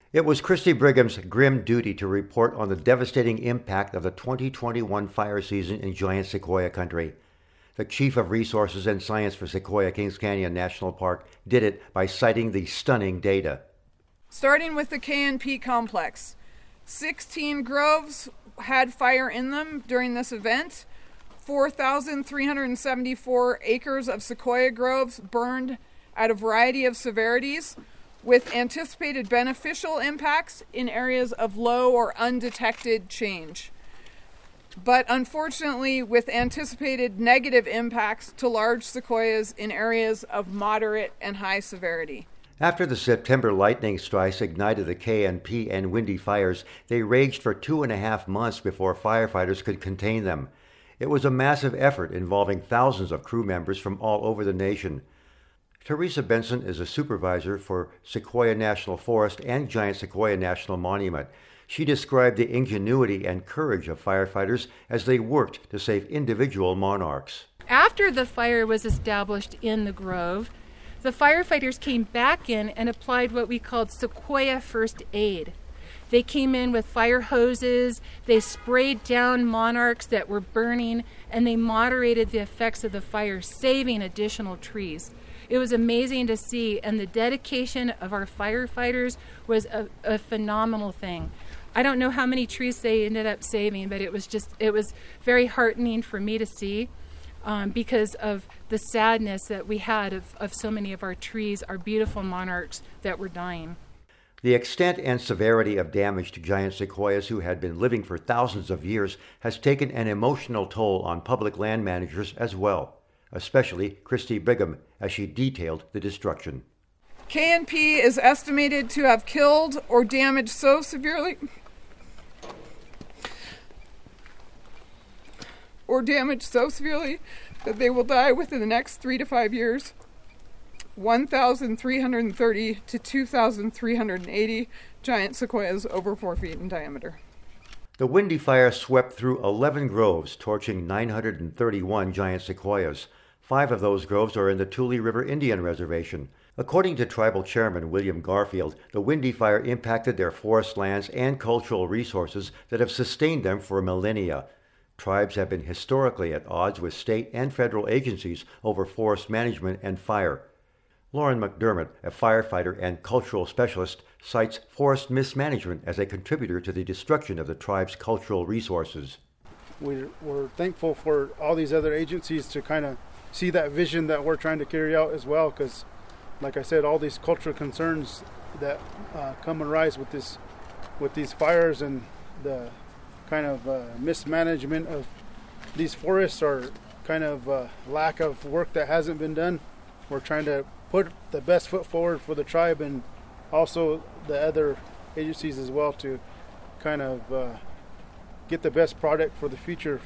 It was Christy Brigham's grim duty to report on the devastating impact of the 2021 fire season in giant sequoia country. The Chief of Resources and Science for Sequoia Kings Canyon National Park did it by citing the stunning data. Starting with the KNP complex, 16 groves had fire in them during this event. 4,374 acres of sequoia groves burned at a variety of severities, with anticipated beneficial impacts in areas of low or undetected change, but unfortunately with anticipated negative impacts to large sequoias in areas of moderate and high severity. After the September lightning strikes ignited the KNP and Windy fires, they raged for 2.5 months before firefighters could contain them. It was a massive effort involving thousands of crew members from all over the nation. Teresa Benson is a supervisor for Sequoia National Forest and Giant Sequoia National Monument. She described the ingenuity and courage of firefighters as they worked to save individual monarchs. After the fire was established in the grove, the firefighters came back in and applied what we called Sequoia First Aid. They came in with fire hoses, they sprayed down monarchs that were burning, and they moderated the effects of the fire, saving additional trees. It was amazing to see, and the dedication of our firefighters was a phenomenal thing. I don't know how many trees they ended up saving, but it was very heartening for me to see because of the sadness that we had of so many of our trees, our beautiful monarchs that were dying. The extent and severity of damage to giant sequoias who had been living for thousands of years has taken an emotional toll on public land managers as well, especially Christy Brigham, as she detailed the destruction. KNP is estimated to have killed or damaged so severely that they will die within the next 3 to 5 years. 1,330 to 2,380 giant sequoias over 4 feet in diameter. The Windy fire swept through 11 groves, torching 931 giant sequoias. 5 of those groves are in the Tule River Indian Reservation. According to Tribal Chairman William Garfield, the Windy fire impacted their forest lands and cultural resources that have sustained them for millennia. Tribes have been historically at odds with state and federal agencies over forest management and fire. Lauren McDermott, a firefighter and cultural specialist, cites forest mismanagement as a contributor to the destruction of the tribe's cultural resources. We're thankful for all these other agencies to kind of see that vision that we're trying to carry out as well, because, like I said, all these cultural concerns that come and rise with these fires and the kind of mismanagement of these forests or kind of lack of work that hasn't been done. We're trying to put the best foot forward for the tribe and also the other agencies as well to kind of get the best product for the future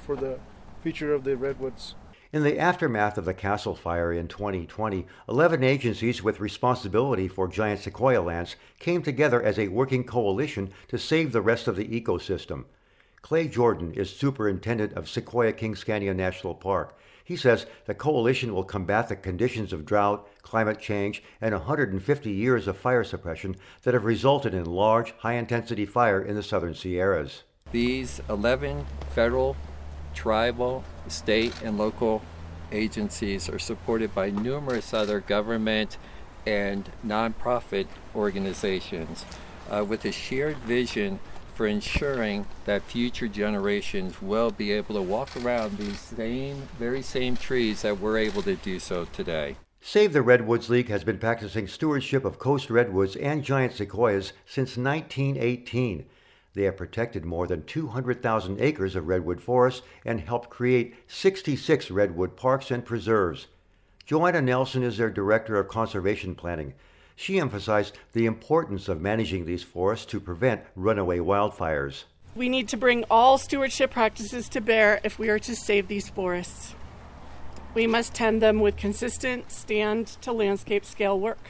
of the redwoods. In the aftermath of the Castle Fire in 2020, 11 agencies with responsibility for giant sequoia lands came together as a working coalition to save the rest of the ecosystem. Clay Jordan is superintendent of Sequoia Kings Canyon National Park. He says the coalition will combat the conditions of drought, climate change, and 150 years of fire suppression that have resulted in large, high-intensity fire in the southern Sierras. These 11 federal, tribal, state, and local agencies are supported by numerous other government and nonprofit organizations with a shared vision for ensuring that future generations will be able to walk around these very same trees that we're able to do so today. Save the Redwoods League has been practicing stewardship of coast redwoods and giant sequoias since 1918. They have protected more than 200,000 acres of redwood forests and helped create 66 redwood parks and preserves. Joanna Nelson is their Director of Conservation Planning. She emphasized the importance of managing these forests to prevent runaway wildfires. We need to bring all stewardship practices to bear if we are to save these forests. We must tend them with consistent stand-to-landscape scale work.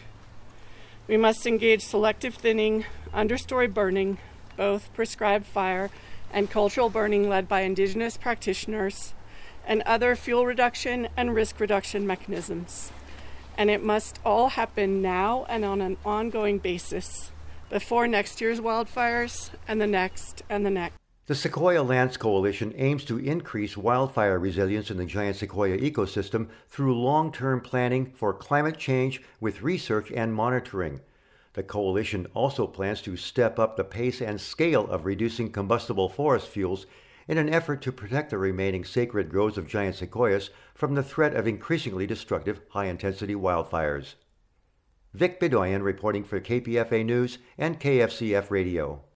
We must engage selective thinning, understory burning, both prescribed fire and cultural burning led by indigenous practitioners, and other fuel reduction and risk reduction mechanisms. And it must all happen now and on an ongoing basis. before next year's wildfires and the next and the next. The Sequoia Lands Coalition aims to increase wildfire resilience in the giant sequoia ecosystem through long-term planning for climate change with research and monitoring. The coalition also plans to step up the pace and scale of reducing combustible forest fuels in an effort to protect the remaining sacred groves of giant sequoias from the threat of increasingly destructive high-intensity wildfires. Vic Bedoyan reporting for KPFA News and KFCF Radio.